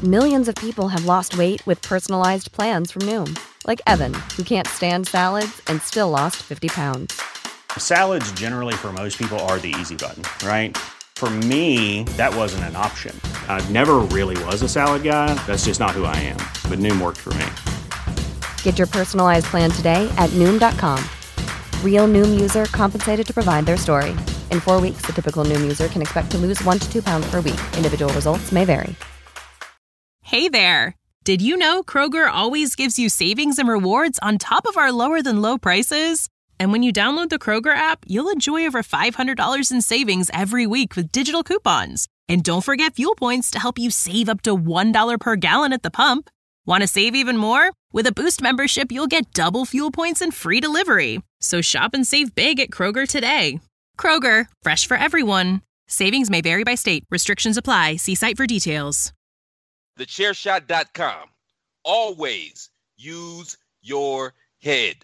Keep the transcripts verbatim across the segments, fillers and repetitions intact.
Millions of people have lost weight with personalized plans from Noom. Like Evan, who can't stand salads and still lost fifty pounds. Salads generally for most people are the easy button, right? For me, that wasn't an option. I never really was a salad guy. That's just not who I am. But Noom worked for me. Get your personalized plan today at Noom dot com. Real Noom user compensated to provide their story. In four weeks, the typical Noom user can expect to lose one to two pounds per week. Individual results may vary. Hey there. Did you know Kroger always gives you savings and rewards on top of our lower than low prices? And when you download the Kroger app, you'll enjoy over five hundred dollars in savings every week with digital coupons. And don't forget fuel points to help you save up to one dollar per gallon at the pump. Want to save even more? With a Boost membership, you'll get double fuel points and free delivery. So shop and save big at Kroger today. Kroger, fresh for everyone. Savings may vary by state. Restrictions apply. See site for details. the chair shot dot com. Always use your head.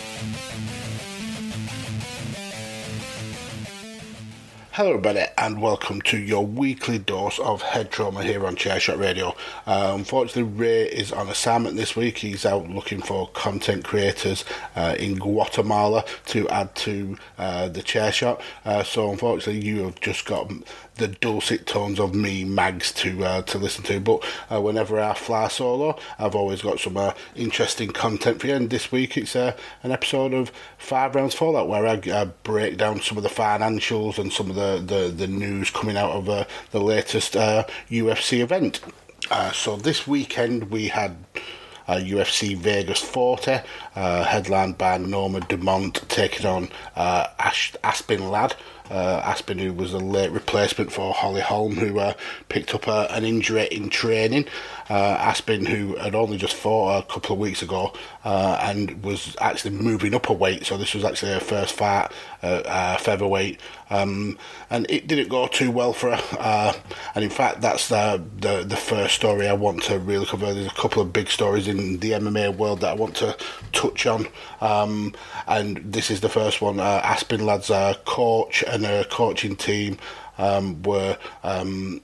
Hello everybody and welcome to your weekly dose of head trauma here on Chairshot Radio. Uh, unfortunately Ray is on assignment this week. He's out looking for content creators uh, in Guatemala to add to uh, the Chairshot. Uh, so unfortunately you have just got the dulcet tones of me, Mags, to uh, to listen to. But uh, whenever I fly solo, I've always got some uh, interesting content for you. And this week it's uh, an episode of Five Rounds Fallout where I uh, break down some of the financials and some of the, the, the news coming out of uh, the latest uh, U F C event. Uh, so this weekend we had Uh, U F C Vegas forty, uh, headlined by Norma Dumont taking on uh, Ash- Aspen Ladd. Uh, Aspen, who was a late replacement for Holly Holm, who uh, picked up uh, an injury in training. Uh, Aspen, who had only just fought a couple of weeks ago uh, and was actually moving up a weight, so this was actually her first fight at uh, featherweight. Um, and it didn't go too well for her. Uh, and in fact, that's the, the the first story I want to really cover. There's a couple of big stories in the M M A world that I want to touch on. Um, and this is the first one. Uh, Aspen Ladd's uh, coach and her coaching team um, were... Um,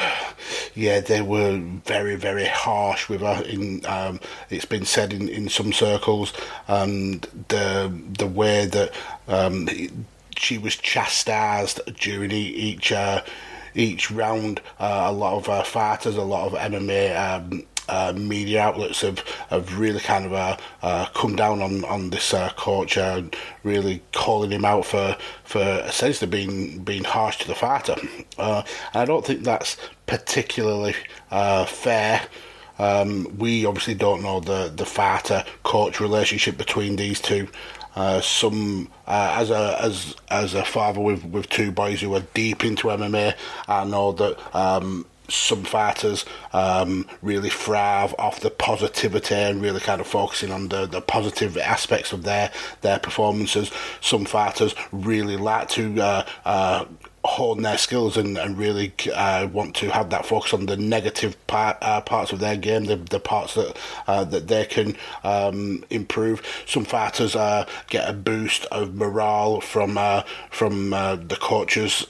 yeah, they were very, very harsh with her. In um, it's been said in, in some circles, and the the way that um, she was chastised during each uh, each round. Uh, a lot of uh, fighters, a lot of M M A um, uh, media outlets have, have really kind of uh, uh, come down on on this uh, coach, uh, really calling him out for for essentially being being harsh to the fighter. Uh, and I don't think that's particularly uh, fair. Um, we obviously don't know the the fighter coach relationship between these two. Uh, some uh, as a as as a father with, with two boys who are deep into M M A, I know that um, some fighters um, really thrive off the positivity and really kind of focusing on the, the positive aspects of their their performances. Some fighters really like to uh, uh, hone their skills and, and really uh, want to have that focus on the negative part, uh, parts of their game, the, the parts that uh, that they can um, improve. Some fighters uh, get a boost of morale from uh, from uh, the coaches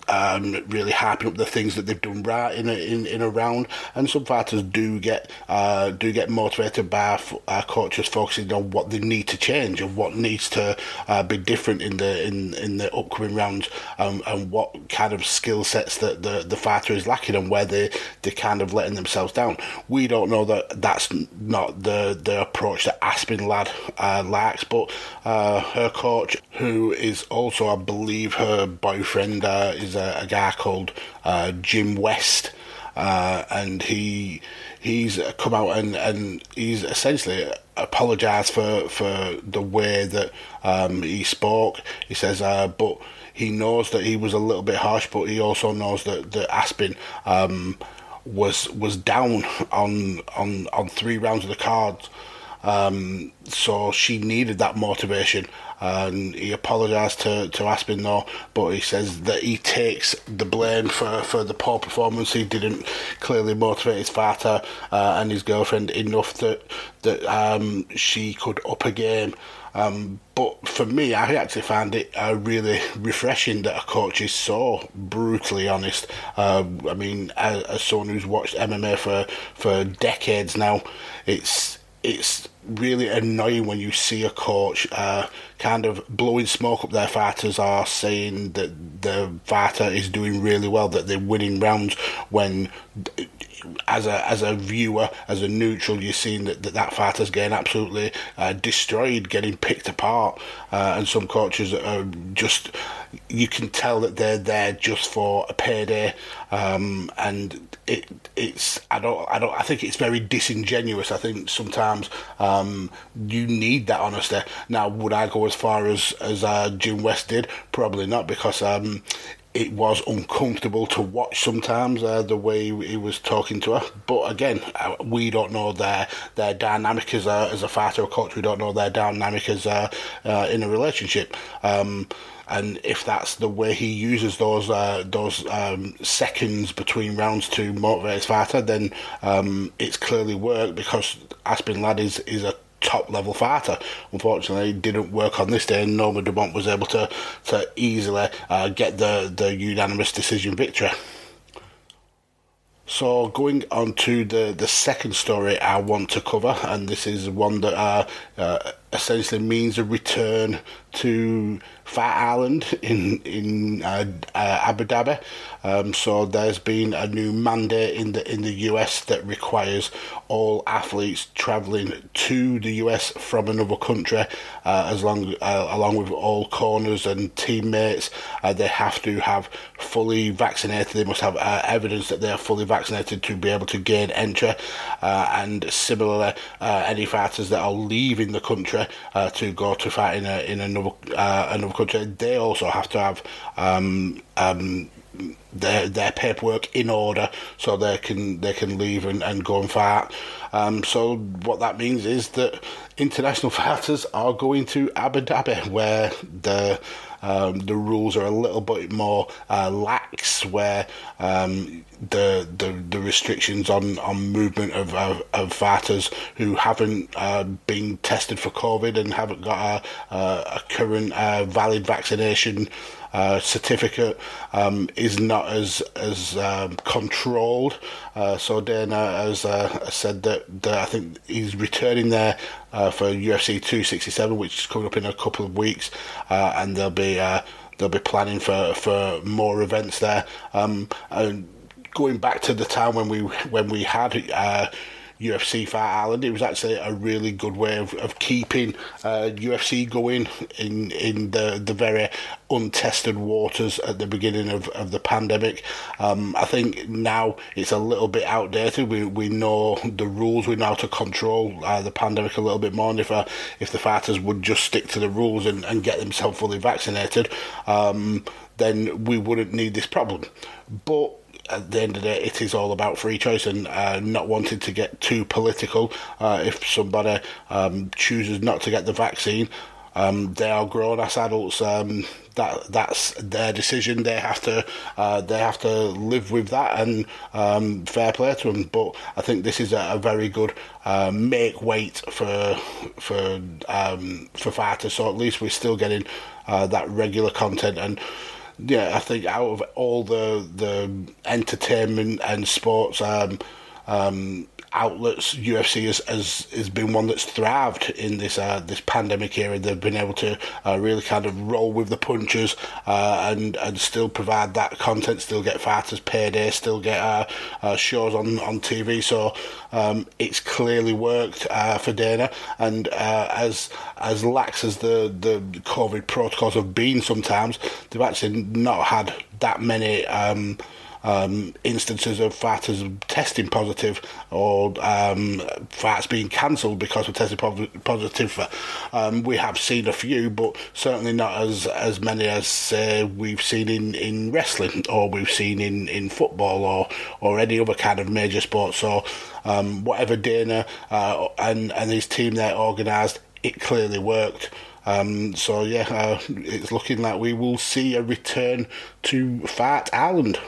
Um, really hyping up the things that they've done right in a, in, in a round, and some fighters do get uh, do get motivated by f- uh, coaches focusing on what they need to change and what needs to uh, be different in the in, in the upcoming rounds, um, and what kind of skill sets that the, the fighter is lacking and where they they kind of letting themselves down. We don't know that that's not the the approach that Aspen Ladd uh, likes, but uh, her coach, who is also, I believe, her boyfriend, uh, is a, a guy called uh, Jim West, uh, and he he's come out and, and he's essentially apologised for, for the way that um, he spoke. He says, uh, but he knows that he was a little bit harsh, but he also knows that, that Aspen um, was was down on on on three rounds of the cards. Um, so she needed that motivation. And he apologised to, to Aspinall, but he says that he takes the blame for, for the poor performance. He didn't clearly motivate his father uh, and his girlfriend enough that that um, she could up a game. Um, but for me, I actually found it uh, really refreshing that a coach is so brutally honest. Uh, I mean, as, as someone who's watched M M A for, for decades now, it's it's really annoying when you see a coach uh, kind of blowing smoke up their fighters or saying that the fighter is doing really well, that they're winning rounds, when as a as a viewer, as a neutral, you're seeing that that, that fighter's getting absolutely uh, destroyed, getting picked apart. Uh, and some coaches are just, you can tell that they're there just for a payday. Um, and it it's I don't I don't I think it's very disingenuous. I think sometimes um, you need that honesty. Now, would I go as far as as uh, Jim West did? Probably not, because um, it was uncomfortable to watch sometimes, uh, the way he was talking to her. But again, we don't know their their dynamic as a as a fighter or coach. We don't know their dynamic as a, uh, in a relationship. Um, and if that's the way he uses those uh, those um, seconds between rounds to motivate his fighter, then um, it's clearly worked, because Aspen Ladd is is a top level fighter. Unfortunately, it didn't work on this day, and Norma Dumont was able to to easily uh, get the the unanimous decision victory. So going on to the, the second story I want to cover, and this is one that uh, uh, essentially means a return to Fight Island in in uh, uh, Abu Dhabi. Um, so there's been a new mandate in the in the U S that requires all athletes travelling to the U S from another country, uh, as long uh, along with all corners and teammates, uh, they have to have fully vaccinated. They must have uh, evidence that they are fully vaccinated to be able to gain entry. Uh, and similarly, uh, any fighters that are leaving the country uh, to go to fight in a, in another uh, another country, they also have to have um, um, their their paperwork in order, so they can they can leave and, and go and fight. Um, so what that means is that international fighters are going to Abu Dhabi, where the um, the rules are a little bit more uh, lax, where um, the, the the restrictions on, on movement of, of of fighters who haven't uh, been tested for COVID and haven't got a, a current uh, valid vaccination Uh, certificate um, is not as as um, controlled. Uh, so Dana has uh, said that, that I think he's returning there uh, for U F C two sixty-seven, which is coming up in a couple of weeks, uh, and they'll be uh, they'll be planning for, for more events there. Um, and going back to the time when we when we had Uh, U F C Fight Island, it was actually a really good way of, of keeping uh, U F C going in in the, the very untested waters at the beginning of, of the pandemic. Um, I think now it's a little bit outdated. We we know the rules. We know how to control uh, the pandemic a little bit more. And if uh, if the fighters would just stick to the rules and, and get themselves fully vaccinated, um, then we wouldn't need this problem. But at the end of the day, it is all about free choice and uh, not wanting to get too political. Uh, if somebody um, chooses not to get the vaccine, um, they are grown-ass adults. Um, that that's their decision. They have to uh, they have to live with that, and um, fair play to them. But I think this is a, a very good uh, make weight for for um, for fighters. So at least we're still getting uh, that regular content. And yeah, I think out of all the the entertainment and sports um, um, outlets, U F C has, has has been one that's thrived in this uh, this pandemic era. They've been able to uh, really kind of roll with the punches uh, and and still provide that content, still get fighters payday, still get uh, uh, shows on, on T V. So um, it's clearly worked uh, for Dana. And uh, as as lax as the, the COVID protocols have been sometimes, they've actually not had that many Um, um, instances of fighters testing positive or um, fights being cancelled because of testing positive. Um, we have seen a few, but certainly not as, as many as uh, we've seen in, in wrestling or we've seen in, in football or, or any other kind of major sport. So um, whatever Dana uh, and, and his team there organised, it clearly worked. Um, so yeah, uh, it's looking like we will see a return to Fight Island.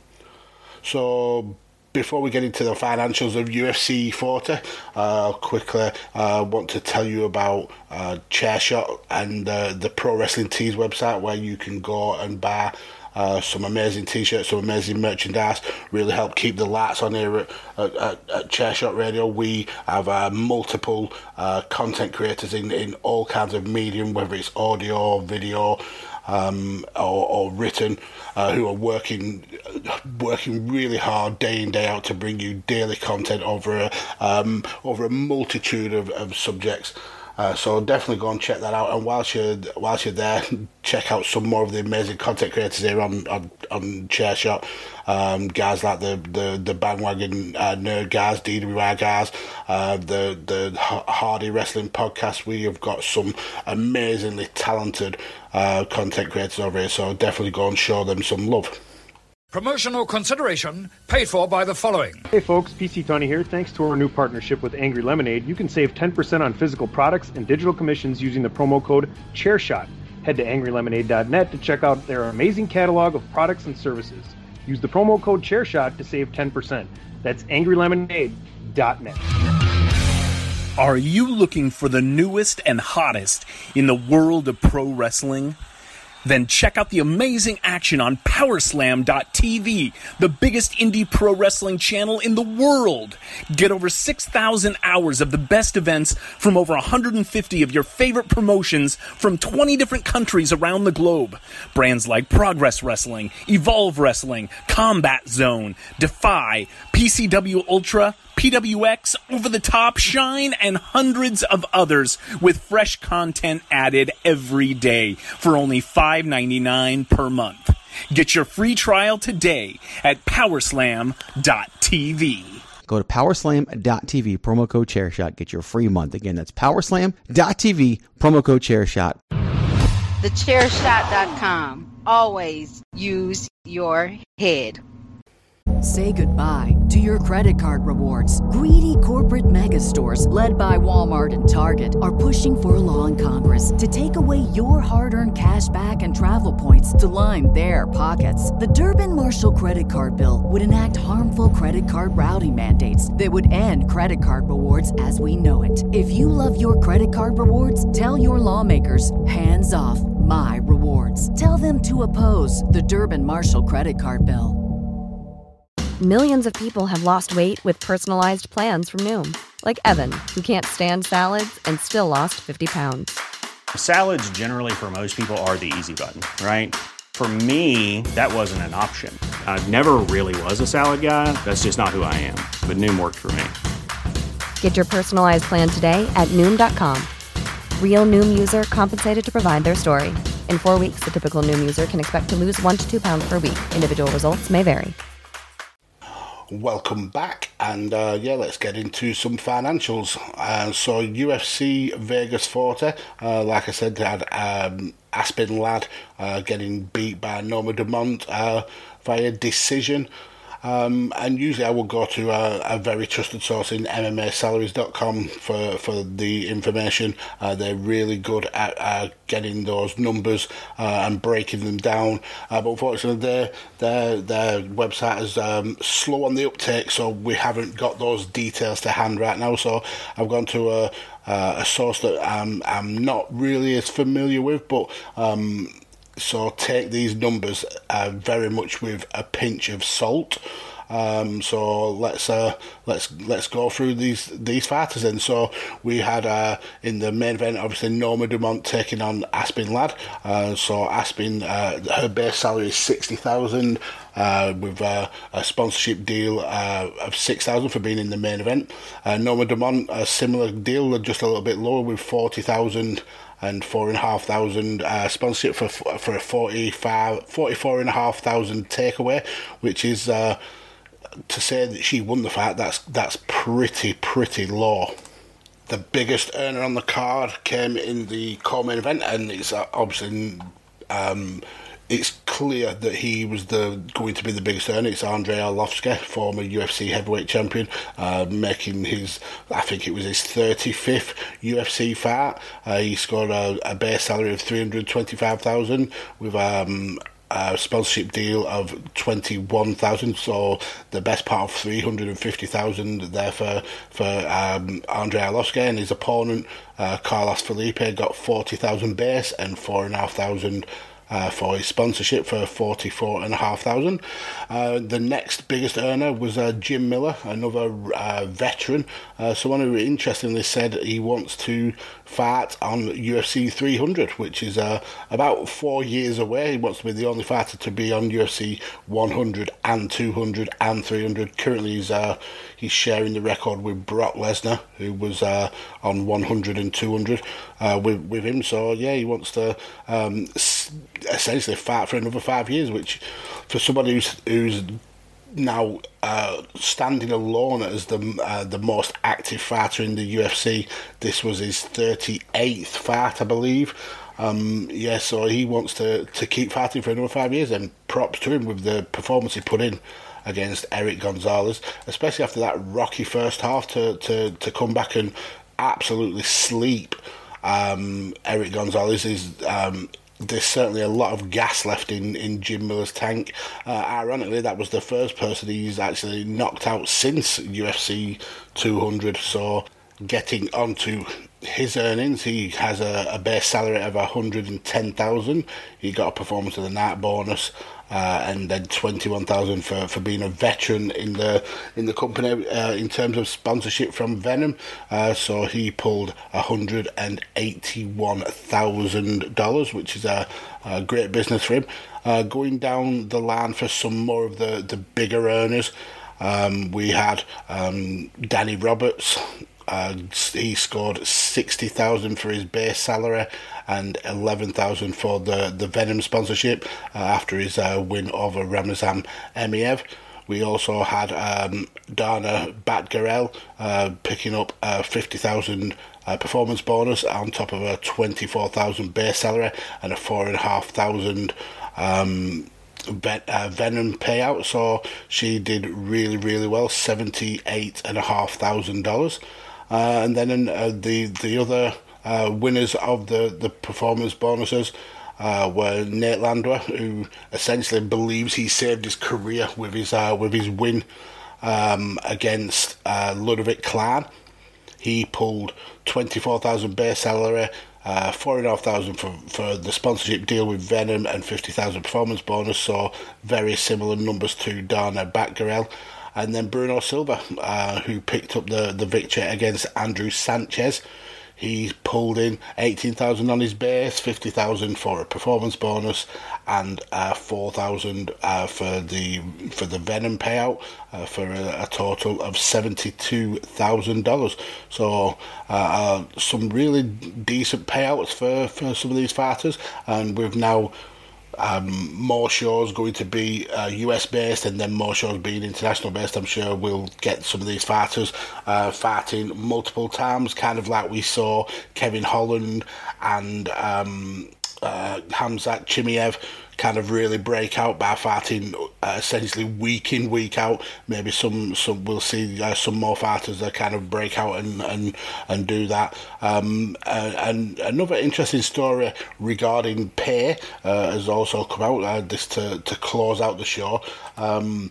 So before we get into the financials of U F C forty, uh, quickly uh, want to tell you about uh, Chairshot and uh, the Pro Wrestling Tees website, where you can go and buy Uh, some amazing t-shirts, some amazing merchandise, really help keep the lights on here at, at, at, at Chairshot Radio. We have uh, multiple uh, content creators in, in all kinds of medium, whether it's audio, video, um, or, or written, uh, who are working working really hard day in, day out to bring you daily content over a, um, over a multitude of, of subjects. Uh, so definitely go and check that out, and whilst you're whilst you're there, check out some more of the amazing content creators here on on, on Chairshot. Um, guys like the the the bandwagon uh, nerd guys, D W I guys, uh, the the Hardy Wrestling podcast. We have got some amazingly talented uh, content creators over here, so definitely go and show them some love. Promotional consideration paid for by the following. Hey folks, P C Tony here. Thanks to our new partnership with Angry Lemonade, you can save ten percent on physical products and digital commissions using the promo code CHAIRSHOT. Head to angry lemonade dot net to check out their amazing catalog of products and services. Use the promo code CHAIRSHOT to save ten percent. That's angry lemonade dot net. Are you looking for the newest and hottest in the world of pro wrestling? Then check out the amazing action on power slam dot t v, the biggest indie pro wrestling channel in the world. Get over six thousand hours of the best events from over one hundred fifty of your favorite promotions from twenty different countries around the globe. Brands like Progress Wrestling, Evolve Wrestling, Combat Zone, Defy, P C W Ultra, P W X, Over the Top, Shine, and hundreds of others with fresh content added every day for only five dollars and ninety-nine cents per month. Get your free trial today at power slam dot t v. Go to power slam dot t v, promo code CHAIRSHOT, get your free month. Again, that's power slam dot t v, promo code CHAIRSHOT. the chair shot dot com. Always use your head. Say goodbye to your credit card rewards. Greedy corporate mega stores, led by Walmart and Target, are pushing for a law in Congress to take away your hard-earned cash back and travel points to line their pockets. The Durbin-Marshall credit card bill would enact harmful credit card routing mandates that would end credit card rewards as we know it. If you love your credit card rewards, tell your lawmakers, hands off my rewards. Tell them to oppose the Durbin-Marshall credit card bill. Millions of people have lost weight with personalized plans from Noom. Like Evan, who can't stand salads and still lost fifty pounds. Salads generally for most people are the easy button, right? For me, that wasn't an option. I never really was a salad guy. That's just not who I am. But Noom worked for me. Get your personalized plan today at Noom dot com. Real Noom user compensated to provide their story. In four weeks, the typical Noom user can expect to lose one to two pounds per week. Individual results may vary. Welcome back, and uh, yeah, let's get into some financials. Uh, so U F C Vegas forty, uh, like I said, they had um, Aspen Ladd uh, getting beat by Norma Dumont uh, via decision. Um, and usually I will go to a, a very trusted source in M M A salaries dot com for, for the information. Uh, they're really good at uh, getting those numbers uh, and breaking them down. Uh, but unfortunately, their, their, their website is um, slow on the uptake, so we haven't got those details to hand right now. So I've gone to a, uh, a source that I'm, I'm not really as familiar with, but... Um, So take these numbers uh, very much with a pinch of salt. Um, so let's uh, let's let's go through these these fighters then. So we had uh, in the main event, obviously Norma Dumont taking on Aspen Ladd. Uh, so Aspen, uh, her base salary is sixty thousand. uh, with uh, a sponsorship deal uh, of six thousand dollars for being in the main event. Uh, Norma Dumont, a similar deal, just a little bit lower with forty thousand dollars and four and a half thousand uh, sponsorship for for a forty-five, forty-four and a half thousand takeaway, which is uh, to say that she won the fight. That's that's pretty pretty low. The biggest earner on the card came in the co-main event, and it's obviously um, it's clear that he was the going to be the biggest earner. It's Andrei Arlovski, former U F C heavyweight champion, uh, making his, I think it was his thirty-fifth U F C fight. Uh, he scored a, a base salary of three hundred twenty-five thousand dollars with um, a sponsorship deal of twenty-one thousand dollars, so the best part of three hundred fifty thousand dollars there for, for um, Andrei Arlovski, and his opponent, uh, Carlos Felipe, got forty thousand dollars base and four thousand five hundred dollars Uh, for his sponsorship for forty-four and a half thousand. Uh, the next biggest earner was uh, Jim Miller, another uh, veteran, uh, someone who interestingly said he wants to fight on U F C three hundred, which is uh, about four years away. He wants to be the only fighter to be on U F C one hundred and two hundred and three hundred. Currently, he's uh, he's sharing the record with Brock Lesnar, who was uh, on one hundred and two hundred uh, with with him. So yeah, he wants to um, essentially fight for another five years, which for somebody who's who's now uh, standing alone as the uh, the most active fighter in the U F C, this was his thirty-eighth fight, I believe. Um, yeah, so he wants to, to keep fighting for another five years, and props to him with the performance he put in against Eric Gonzalez, especially after that rocky first half, to, to, to come back and absolutely sleep um, Eric Gonzalez. Is um, there's certainly a lot of gas left in, in Jim Miller's tank. Uh, ironically, that was the first person he's actually knocked out since U F C two hundred, so getting onto his earnings, he has a, a base salary of one hundred ten thousand dollars. He got a performance of the night bonus, uh, and then twenty-one thousand dollars for, for being a veteran in the in the company uh, in terms of sponsorship from Venom. Uh, so he pulled one hundred eighty-one thousand dollars, which is a, a great business for him. Uh, going down the line for some more of the, the bigger earners, um, we had um, Danny Roberts. Uh, he scored sixty thousand for his base salary and eleven thousand for the, the Venom sponsorship uh, after his uh, win over Ramazan Emiev. We also had um, Dana Batgarel uh, picking up a fifty thousand uh, performance bonus on top of a twenty-four thousand base salary and a four and a half thousand um, Ven- uh, Venom payout. So she did really, really well, seventy-eight and a half thousand dollars. Uh, and then uh, the the other uh, winners of the, the performance bonuses uh, were Nate Landwehr, who essentially believes he saved his career with his uh, with his win um, against uh, Ludovic Klein. He pulled twenty-four thousand base salary, uh, four and a half thousand for for the sponsorship deal with Venom, and fifty thousand performance bonus. So very similar numbers to Dana Batgarel. And then Bruno Silva, uh, who picked up the, the victory against Andrew Sanchez. He pulled in eighteen thousand on his base, fifty thousand for a performance bonus, and uh, four thousand uh, for the for the Venom payout, uh, for a, a total of seventy-two thousand dollars. So uh, uh, some really decent payouts for, for some of these fighters, and we've now Um, more shows going to be uh, U S based, and then more shows being international based. I'm sure we'll get some of these fighters uh, fighting multiple times, kind of like we saw Kevin Holland and um, uh, Khamzat Chimaev kind of really break out by fighting uh, essentially week in, week out. Maybe some, some we'll see uh, some more fighters that kind of break out and and, and do that. Um, uh, and another interesting story regarding pay uh, has also come out, uh, this to, to close out the show. Um,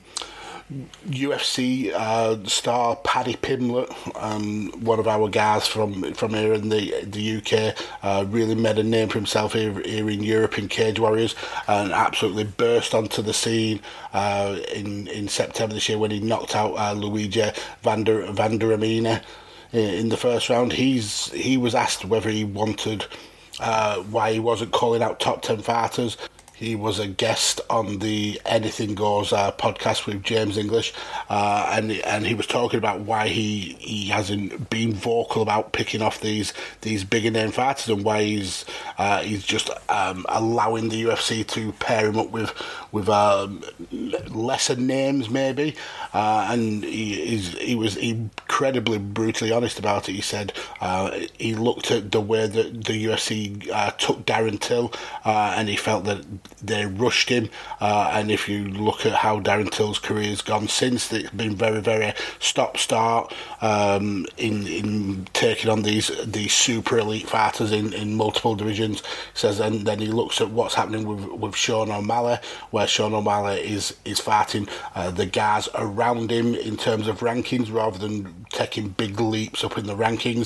U F C uh, star Paddy Pimblett, um, one of our guys from from here in the the U K, uh, really made a name for himself here, here in Europe in Cage Warriors, and absolutely burst onto the scene uh, in in September this year when he knocked out uh, Luigi Vander Vanderamina in the first round. He's he was asked whether he wanted uh, why he wasn't calling out top ten fighters. he was a guest on the Anything Goes uh, podcast with James English, uh, and and he was talking about why he he hasn't been vocal about picking off these these bigger name fighters, and why he's uh, he's just um, allowing the U F C to pair him up with with um, lesser names maybe, uh, and he he's, he was incredibly brutally honest about it. He said uh, he looked at the way that the U F C uh, took Darren Till, uh, and he felt that they rushed him, uh, and if you look at how Darren Till's career has gone since, it's been very, very stop-start um, in in taking on these these super elite fighters in, in multiple divisions. He says, and then he looks at what's happening with, with Sean O'Malley, where Sean O'Malley is, is fighting uh, the guys around him in terms of rankings rather than taking big leaps up in the rankings,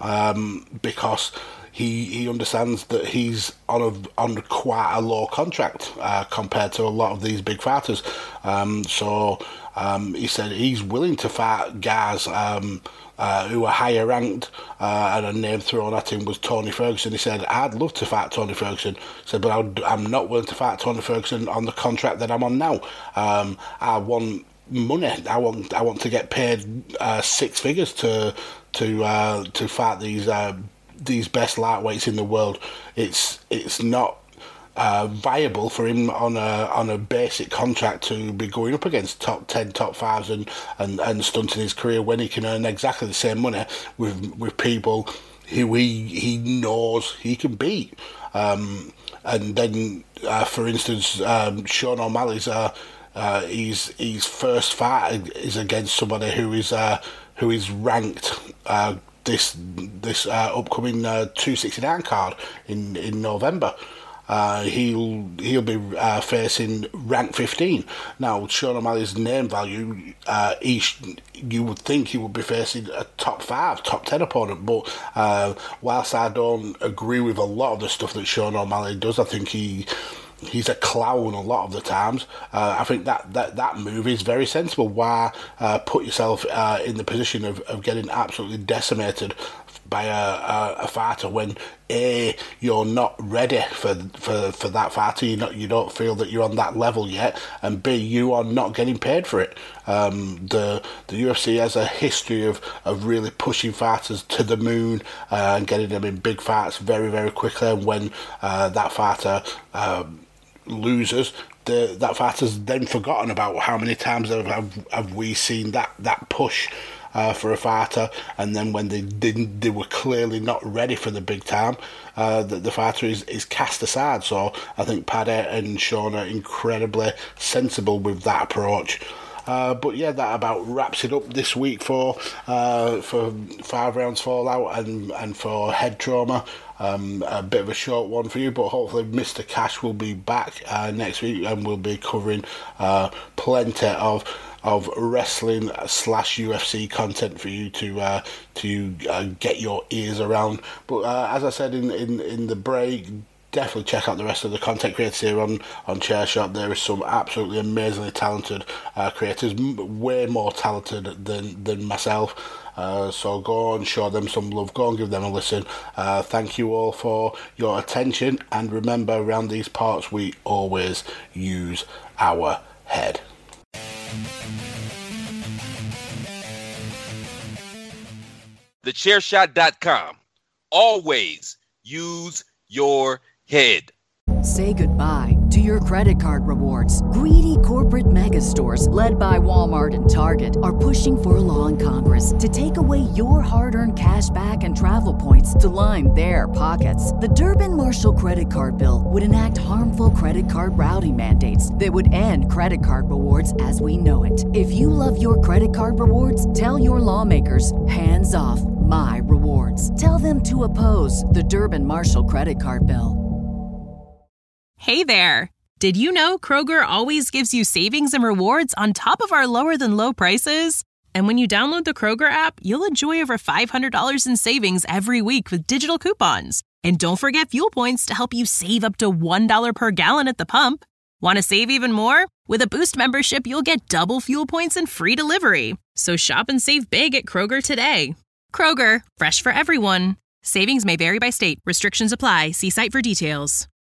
um, because He he understands that he's on a on quite a low contract uh, compared to a lot of these big fighters. Um, so um, he said he's willing to fight guys um, uh, who are higher ranked, uh, and a name thrown at him was Tony Ferguson. He said, I'd love to fight Tony Ferguson. He said, but I'd, I'm not willing to fight Tony Ferguson on the contract that I'm on now. Um, I want money. I want I want to get paid uh, six figures to to uh, to fight these. Uh, these best lightweights in the world. It's it's not uh, viable for him on a on a basic contract to be going up against top ten, top fives and, and, and stunting his career when he can earn exactly the same money with with people who he he knows he can beat. Um, and then, uh, for instance, um, Sean O'Malley's uh, uh, his his first fight is against somebody who is uh, who is ranked. Uh, this this uh, upcoming uh, two sixty-nine card in in November. Uh, he'll he'll be uh, facing rank fifteen. Now, Sean O'Malley's name value, uh, each, you would think he would be facing a top five, top ten opponent. But uh, whilst I don't agree with a lot of the stuff that Sean O'Malley does, I think he. He's a clown a lot of the times. Uh, I think that, that, that move is very sensible. Why uh, put yourself uh, in the position of, of getting absolutely decimated by a, a, a fighter when A, you're not ready for for, for that fighter, you not you don't feel that you're on that level yet, and B, you are not getting paid for it. Um, the the U F C has a history of, of really pushing fighters to the moon uh, and getting them in big fights very, very quickly, and when uh, that fighter um, losers, the, that fighter's then forgotten about how many times have, have, have we seen that, that push uh, for a fighter, and then when they didn't, they were clearly not ready for the big time, uh, the, the fighter is, is cast aside. So I think Paddy and Sean are incredibly sensible with that approach. Uh, but yeah, that about wraps it up this week for uh, for Five Rounds Fallout and, and for Head Trauma. Um, a bit of a short one for you, but hopefully Mister Cash will be back uh, next week, and we'll be covering uh, plenty of of wrestling slash U F C content for you to uh, to uh, get your ears around. But uh, as I said in, in, in the break, definitely check out the rest of the content creators here on, on Chairshot. There is some absolutely amazingly talented uh, creators, m- way more talented than, than myself. Uh, so go and show them some love. Go and give them a listen. Uh, thank you all for your attention. And remember, around these parts, we always use our head. the chair shot dot com. Always use your head. Say goodbye to your credit card rewards. Greedy corporate mega stores, led by Walmart and Target, are pushing for a law in Congress to take away your hard-earned cash back and travel points to line their pockets. The Durbin-Marshall credit card bill would enact harmful credit card routing mandates that would end credit card rewards as we know it. If you love your credit card rewards, tell your lawmakers, hands off my rewards. Tell them to oppose the Durbin-Marshall credit card bill. Hey there! Did you know Kroger always gives you savings and rewards on top of our lower than low prices? And when you download the Kroger app, you'll enjoy over five hundred dollars in savings every week with digital coupons. And don't forget fuel points to help you save up to one dollar per gallon at the pump. Want to save even more? With a Boost membership, you'll get double fuel points and free delivery. So shop and save big at Kroger today. Kroger, fresh for everyone. Savings may vary by state. Restrictions apply. See site for details.